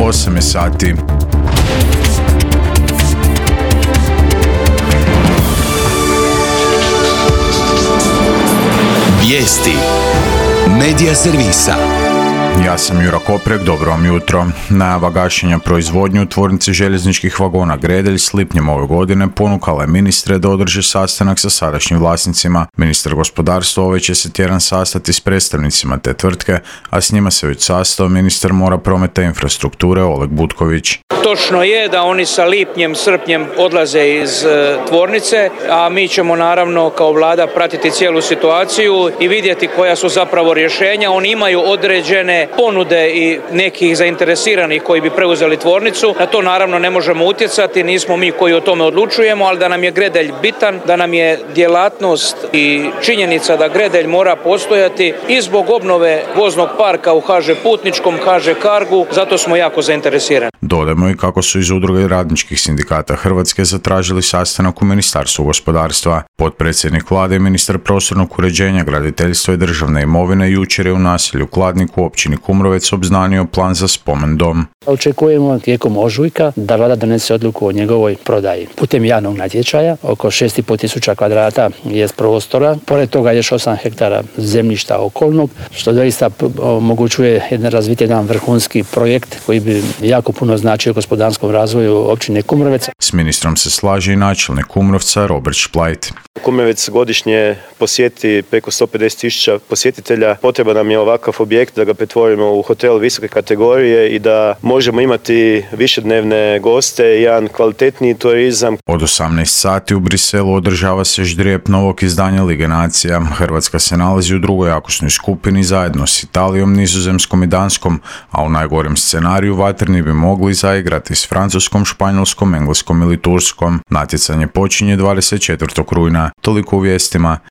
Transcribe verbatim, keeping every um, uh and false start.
osam je sati. Vijesti Medija servisa. Ja sam Jura Koprek, dobro vam jutro. Najava gašenja proizvodnje u tvornici željezničkih vagona Gredelj s lipnjem ove godine ponukala je ministre da održe sastanak sa sadašnjim vlasnicima. Ministar gospodarstva ovaj će se tjedan sastati s predstavnicima te tvrtke, a s njima se već sastao ministar mora, prometa i infrastrukture Oleg Butković. Točno je da oni sa lipnjem, srpnjem odlaze iz e, tvornice, a mi ćemo naravno kao vlada pratiti cijelu situaciju i vidjeti koja su zapravo rješenja. Oni imaju određene ponude i nekih zainteresiranih koji bi preuzeli tvornicu. Na to naravno ne možemo utjecati, nismo mi koji o tome odlučujemo, ali da nam je Gredelj bitan, da nam je djelatnost i činjenica da Gredelj mora postojati i zbog obnove voznog parka u ha že Putničkom, ha že Cargu, zato smo jako zainteresirani. Dodajmo i kako su iz udruge radničkih sindikata Hrvatske zatražili sastanak u Ministarstvu gospodarstva. Potpredsjednik vlade i ministar prostornog uređenja, graditeljstva i državne imovine jučer je u naselju Kladnik u općini Kumrovec obznanio plan za spomen dom. Očekujemo tijekom ožujka da vlada donese odluku o njegovoj prodaji. Putem javnog natječaja oko šest i pol tisuća kvadrata je prostora, pored toga još osam hektara zemljišta okolnog, što doista omogućuje jedan razviti jedan vrhunski projekt koji bi jako puno značio gospodarskom razvoju općine Kumrovec. S ministrom se slaže i načelnik Kumrovca Robert Šplajt. Kumrovec godišnje posjeti preko sto pedeset tisuća posjetitelja. Potreba nam je ovakav objekt da ga pretvorimo u hotel visoke kategorije i da možemo imati višednevne goste i jedan kvalitetniji turizam. Od osamnaest sati u Briselu održava se ždrijeb novog izdanja Lige nacija. Hrvatska se nalazi u drugoj akusnoj skupini zajedno s Italijom, Nizozemskom i Danskom, a u najgorem scenariju vatreni bi mogli zaigrati s Francuskom, Španjolskom, Engleskom ili Turskom. Natjecanje počinje dvadeset četvrtog rujna. Toliko u vijestima.